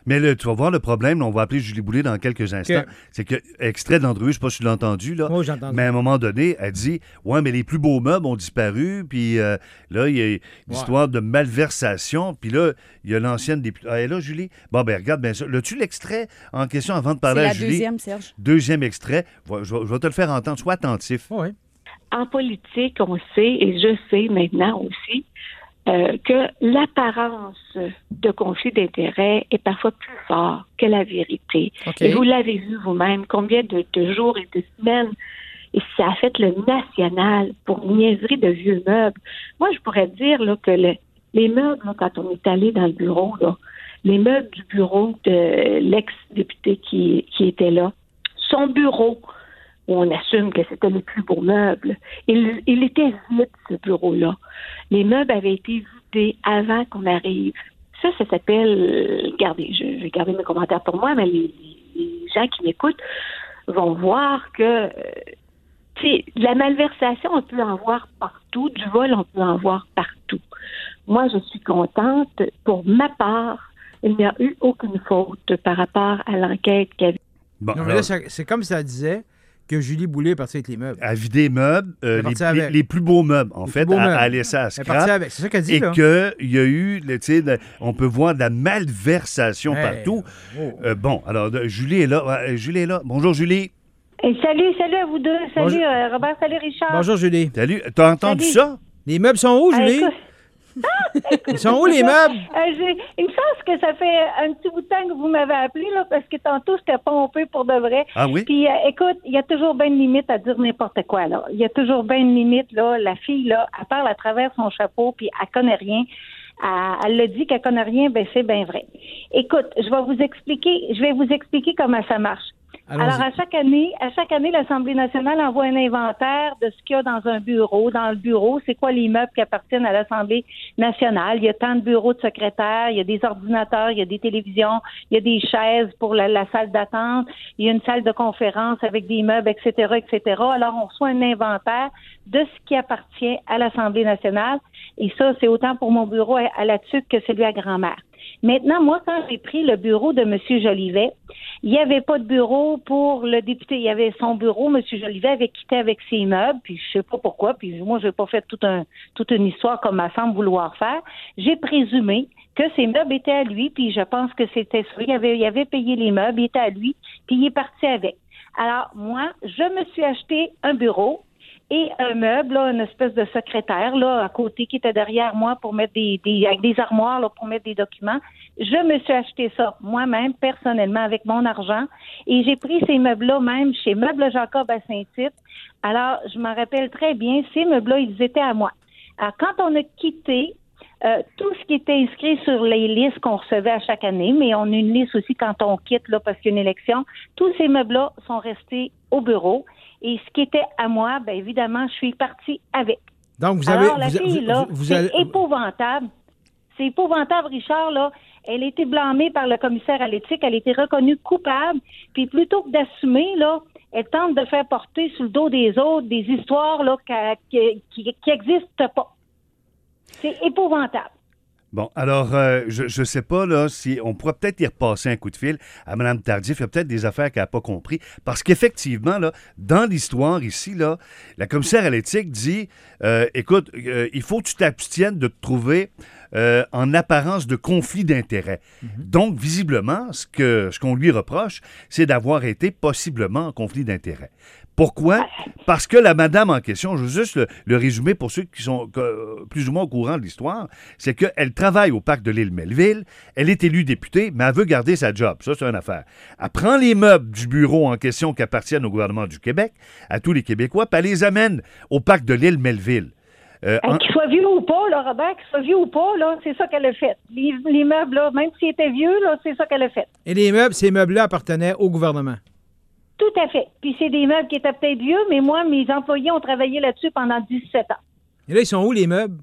Mais là, tu vas voir le problème, là, on va appeler Julie Boulay dans quelques instants. C'est que, extrait de l'entrevue, je ne sais pas si tu l'as entendu, là, Oui, j'ai entendu. mais à un moment donné, elle dit « Ouais, mais les plus beaux meubles ont disparu, puis là, il y a une histoire de malversation, puis là, il y a l'ancienne députée. » Ah, et là, Julie? Bon, ben regarde, bien sûr. L'as-tu l'extrait en question avant de parler à Julie? C'est la deuxième, Serge. Deuxième extrait. Je vais te le faire entendre. Sois attentif. Oui. En politique, on sait, et je sais maintenant aussi, que l'apparence de conflit d'intérêts est parfois plus fort que la vérité. Okay. Et vous l'avez vu vous-même, combien de jours et de semaines, et ça a fait le national pour une niaiserie de vieux meubles. Moi, je pourrais dire là, que les meubles, là, quand on est allé dans le bureau, là, les meubles du bureau de l'ex-député qui était là, son bureau, où on assume que c'était les plus beaux meubles. Il était vide, ce bureau-là. Les meubles avaient été vidés avant qu'on arrive. Ça s'appelle... Regardez, je vais garder mes commentaires pour moi, mais les gens qui m'écoutent vont voir que... la malversation, on peut en voir partout. Du vol, on peut en voir partout. Moi, je suis contente. Pour ma part, il n'y a eu aucune faute par rapport à l'enquête qu'il y avait. Bon, non, mais là, c'est comme ça disait que Julie Boulay est partie avec les meubles. À vider les meubles, les plus beaux meubles, en fait, à laisser à scrap. C'est ça qu'elle dit, et là. qu'il y a eu, on peut voir de la malversation partout. Bon, alors, Julie est là. Julie est là. Bonjour, Julie. Et salut à vous deux. Salut, Robert, salut, Richard. Bonjour, Julie. Salut. T'as entendu ça? Les meubles sont où, Julie? Ils sont où, les meubles? Il me semble que ça fait un petit bout de temps que vous m'avez appelé, là, parce que tantôt, j'étais pompé pour de vrai. Ah oui? Puis, écoute, il y a toujours bien une limite à dire n'importe quoi, là. Il y a toujours bien une limite, là. La fille, là, elle parle à travers son chapeau, puis elle connaît rien. Elle le dit qu'elle connaît rien, ben c'est bien vrai. Écoute, je vais vous expliquer comment ça marche. Allons-y. Alors, à chaque année, l'Assemblée nationale envoie un inventaire de ce qu'il y a dans un bureau. Dans le bureau, c'est quoi les meubles qui appartiennent à l'Assemblée nationale? Il y a tant de bureaux de secrétaires, il y a des ordinateurs, il y a des télévisions, il y a des chaises pour la salle d'attente, il y a une salle de conférence avec des meubles, etc., etc. Alors, on reçoit un inventaire de ce qui appartient à l'Assemblée nationale. Et ça, c'est autant pour mon bureau à la TUC que celui à grand-mère. Maintenant, moi, quand j'ai pris le bureau de M. Jolivet, il n'y avait pas de bureau pour le député. Il y avait son bureau. M. Jolivet avait quitté avec ses meubles, puis je sais pas pourquoi, puis moi, je n'ai pas fait toute une histoire comme elle semble vouloir faire. J'ai présumé que ses meubles étaient à lui, puis je pense que c'était ça. Il avait payé les meubles, il était à lui, puis il est parti avec. Alors, moi, je me suis acheté un bureau et un meuble, là, une espèce de secrétaire là à côté qui était derrière moi pour mettre avec des armoires là, pour mettre des documents. Je me suis acheté ça moi-même, personnellement, avec mon argent. Et j'ai pris ces meubles-là même chez Meubles Jacob à Saint-Tite. Alors, je m'en rappelle très bien, ces meubles-là, ils étaient à moi. Alors, quand on a quitté, tout ce qui était inscrit sur les listes qu'on recevait à chaque année, mais on a une liste aussi quand on quitte là parce qu'il y a une élection, tous ces meubles-là sont restés au bureau. Et ce qui était à moi, bien évidemment, je suis partie avec. Donc, vous avez... Alors, la fille, là, c'est épouvantable. C'est épouvantable, Richard, là. Elle a été blâmée par le commissaire à l'éthique. Elle a été reconnue coupable. Puis plutôt que d'assumer, là, elle tente de faire porter sur le dos des autres des histoires là, qui n'existent pas. C'est épouvantable. Bon, alors, je ne sais pas, là, si on pourrait peut-être y repasser un coup de fil à Mme Tardif. Il y a peut-être des affaires qu'elle n'a pas compris. Parce qu'effectivement, là, dans l'histoire ici, là, la commissaire à l'éthique dit, écoute, il faut que tu t'abstiennes de te trouver en apparence de conflit d'intérêts. Donc, visiblement, ce qu'on lui reproche, c'est d'avoir été possiblement en conflit d'intérêts. Pourquoi? Parce que la madame en question, je veux juste le résumer pour ceux qui sont plus ou moins au courant de l'histoire, c'est qu'elle travaille au parc de l'île Melville, elle est élue députée, mais elle veut garder sa job. Ça, c'est une affaire. Elle prend les meubles du bureau en question qui appartiennent au gouvernement du Québec, à tous les Québécois, puis elle les amène au parc de l'île Melville. Qu'il soit vieux ou pas, là, Robert, qu'il soit vieux ou pas, là, c'est ça qu'elle a fait. Les meubles, là, même s'ils étaient vieux, là, c'est ça qu'elle a fait. Et ces meubles-là appartenaient au gouvernement? Tout à fait. Puis c'est des meubles qui étaient peut-être vieux, mais moi, mes employés ont travaillé là-dessus pendant 17 ans. Et là, ils sont où, les meubles?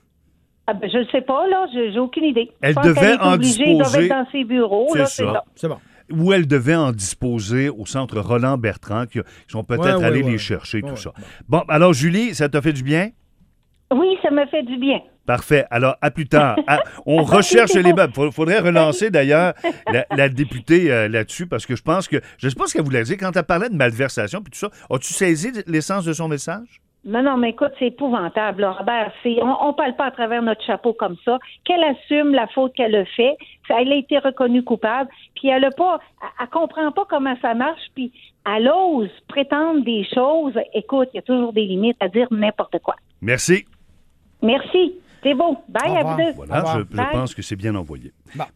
Ah ben, je ne sais pas, là. J'ai aucune idée. Elle je pense devait qu'elle est en obligée, disposer. Ils doivent être dans ses bureaux, là, c'est ça. C'est bon. Où elle devait en disposer au centre Roland-Bertrand, qui sont peut-être allés les chercher, tout ça. Bon, alors, Julie, ça t'a fait du bien? Oui, ça me fait du bien. Parfait. Alors, à plus tard. On recherche les meubles. Il faudrait relancer, d'ailleurs, la députée là-dessus, parce que je pense que... Je ne sais pas ce qu'elle voulait dire quand elle parlait de malversation puis tout ça. As-tu saisi l'essence de son message? Non, mais écoute, c'est épouvantable, là, Robert. On parle pas à travers notre chapeau comme ça. Qu'elle assume la faute qu'elle a fait. Elle a été reconnue coupable. Puis elle comprend pas comment ça marche. Puis elle ose prétendre des choses. Écoute, il y a toujours des limites à dire n'importe quoi. Merci. Merci. C'est beau. Bye à vous deux. Voilà, je pense que c'est bien envoyé. Bon.